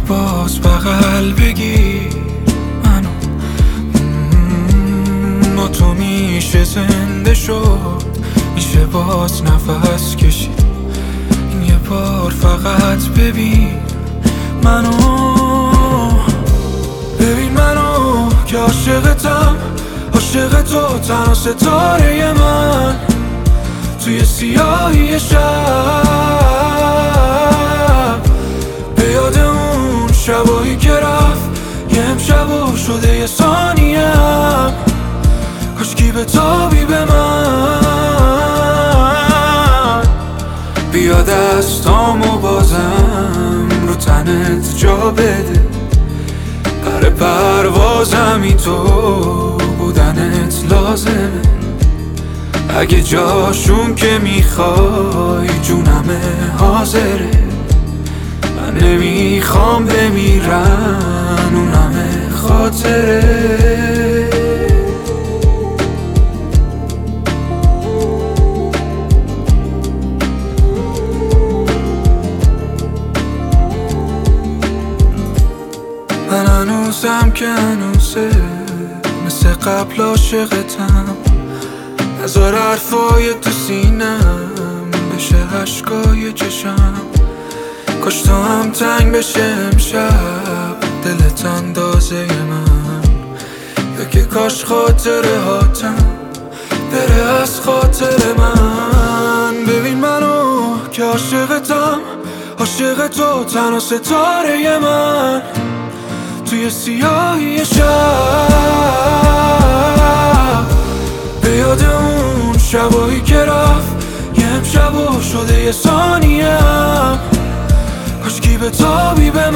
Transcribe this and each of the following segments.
باز بغل بگیر منو، با تو میشه زنده شد، میشه باز نفس کشید. این یه بار فقط ببین منو، ببین منو که عاشقتم، عاشق تو تنها ستاره من توی سیاهی شب. به یاد اون شبایی که رفت، یه امشب شده یه ثانیم، کاشکی به تابی به من. بیا دستامو بازم رو تنت جا بده، پر پروازمی تو بودنت لازمه. اگه جاشون که میخوای جونمه حاضره، من نمیخوام بمیرن اونمه خاطره. من هنوزم که هنوزه مثل قبل عاشقتم، نذار حرفای تو سینم بشه عشقای چشم. کاش تو هم تنگ بشه امشب دلت اندازه من، یا که کاش خاطره هاتم بره از خاطر من. ببین منو که عاشقتم، عاشق تو تنها ستاره من توی سیاهی شب. به یاد اون شبایی که رفت، یه امشب شده یه ثانیم، کاشکی به تابی به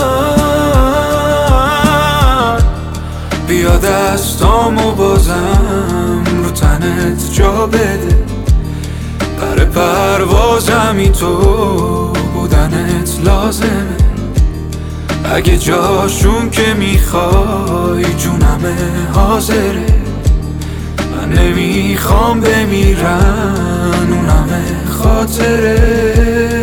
من. بیا دستامو بازم رو تنت جا بده، پر پروازمی تو بودنت لازمه. اگه جاشون که میخوای جونمه حاضره، من نمیخوام بمیرن اونمه خاطره.